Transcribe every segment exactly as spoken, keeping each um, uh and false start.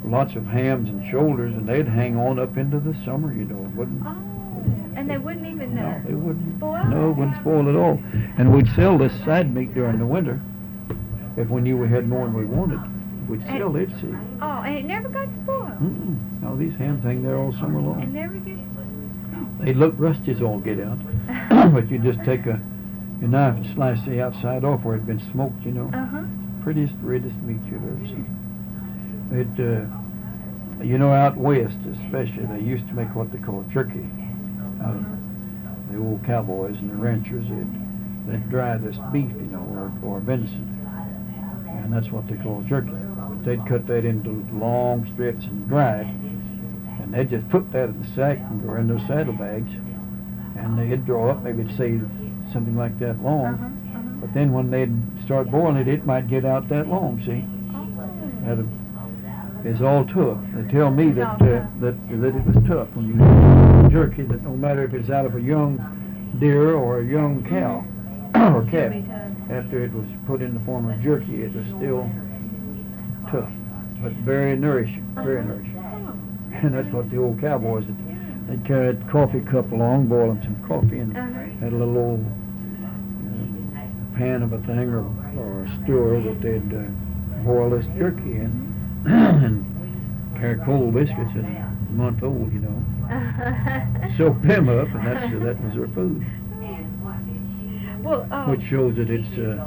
lots of hams and shoulders, and they'd hang on up into the summer, you know. It wouldn't. Oh, wouldn't and they wouldn't even no, uh, they wouldn't. spoil? No, it wouldn't spoil at all. And we'd sell this side meat during the winter. If we knew we had more than we wanted, we'd And- sell it, see. Oh, and it never got spoiled. Mm-mm. No, these hams hang there all summer And long. never get. They look rusty as all get out. But you just take a your knife and slice the outside off where it'd been smoked, you know. Uh huh. Prettiest, reddest meat you've ever seen. It, uh, you know, out west especially, they used to make what they call jerky. Out of the old cowboys and the ranchers, they'd, they'd dry this beef, you know, or, or venison. And that's what they call jerky. But they'd cut that into long strips and dry it. And they'd just put that in the sack and go in those saddlebags. And they'd draw up, maybe it'd say something like that long. Uh-huh, uh-huh. But then when they'd start boiling it, it might get out that long, see? Oh. That is all tough. They tell me It's that, all uh, tough. that that it was tough when you eat jerky, that no matter if it's out of a young deer or a young cow or It'll calf, be tough. after it was put in the form of jerky, it was still tough, but very nourishing, very Uh-huh. nourishing. Oh. And that's what the old cowboys, they'd carry a coffee cup along, boiling some coffee, and Uh-huh. had a little old uh, pan of a thing or, or a stir that they'd uh, boil this jerky in, and carry cold biscuits in a month old, you know. Soak them up, and that's that was their food, Well, uh, which shows that it's uh,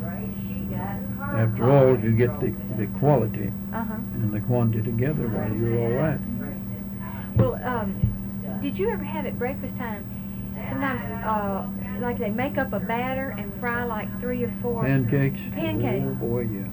after all, if you get the the quality uh-huh. and the quantity together, well, you're all right. Well, um, did you ever have at breakfast time? Sometimes, uh, like they make up a batter and fry like three or four Pancakes. Pancakes. Oh boy, yeah.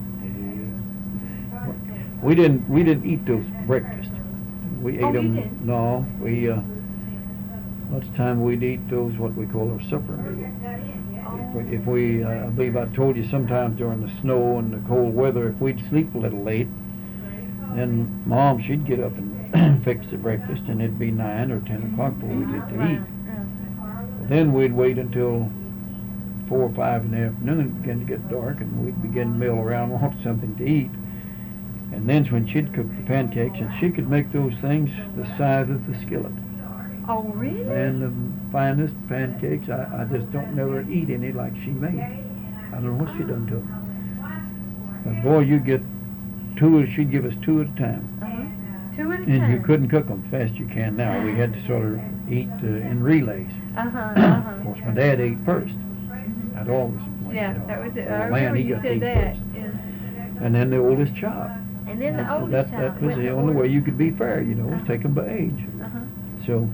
yeah. We didn't we didn't eat those breakfast. We ate Oh, you them. didn't? No, we. Uh, lots of time we'd eat those what we call our supper meal. If we, if we uh, I believe I told you sometimes during the snow and the cold weather, if we'd sleep a little late, then Mom she'd get up and fix the breakfast, and it'd be nine or ten o'clock before we get to eat. Uh, Then we'd wait until four or five in the afternoon, it began to get dark, and we'd begin to mill around, want something to eat. And then's when she'd cook the pancakes, and she could make those things the size of the skillet. Oh, really? And the finest pancakes, I, I just don't never eat any like she made. I don't know what she done to them. But boy, you get two, she'd give us two at a time. Uh-huh. Two at a And time. you couldn't cook them fast you can now. We had to sort of eat uh, in relays. Uh-huh, uh-huh. Of course, my dad ate first. Mhm. I'd always went, Yeah, you know, that was it. old I man, remember he you got to said eat that. first. Yeah. And then the oldest child. And then the That- oldest that, child that was went the in only way order. you could be fair, you know, was Uh-huh. take them by age. Uh-huh. So,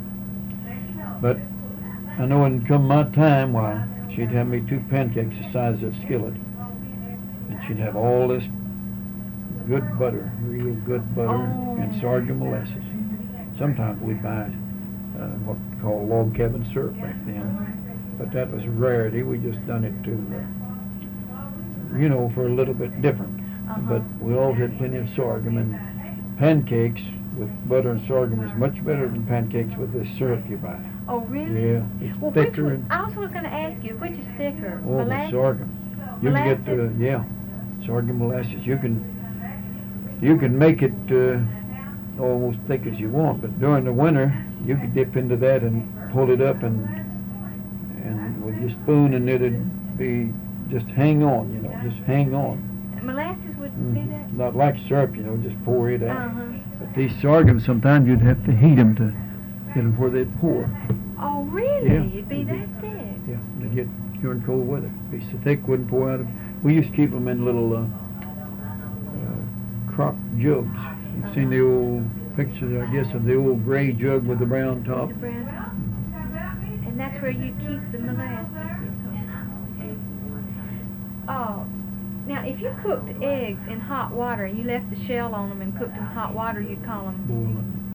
but I know when it come my time, why, she'd have me two pancakes the size of that skillet. And she'd have all this good butter, real good butter, Oh. and sorghum molasses. Sometimes we'd buy uh, what we call log cabin syrup back then. But that was a rarity. We just done it to, uh, you know, for a little bit different. Uh-huh. But we always had plenty of sorghum, and pancakes with butter and sorghum is much better than pancakes with this syrup you buy. Oh, really? Yeah, it's Well, which thicker one, and I also was going to ask you, which is thicker? oh, the molasses? sorghum. You can get the Molasses? yeah, sorghum molasses. You can you can make it uh, almost thick as you want, but during the winter you could dip into that and pull it up and and with your spoon, and it'd be just hang on, you know, just hang on. Molasses would be Mhm. that? Not like syrup, you know, just pour it out. Uh-huh. But these sorghum, sometimes you'd have to heat them to get them where they'd pour. Oh, really? Yeah, It'd be it'd be- that thick? Yeah, they'd get during cold weather. Be so thick, wouldn't pour out of. We used to keep them in little uh, uh, crock jugs. You've seen the old pictures, I guess, of the old gray jug with the brown top. The brown. And that's where you keep the molasses. Oh, now if you cooked eggs in hot water and you left the shell on them and cooked them in hot water, you'd call them Boiling.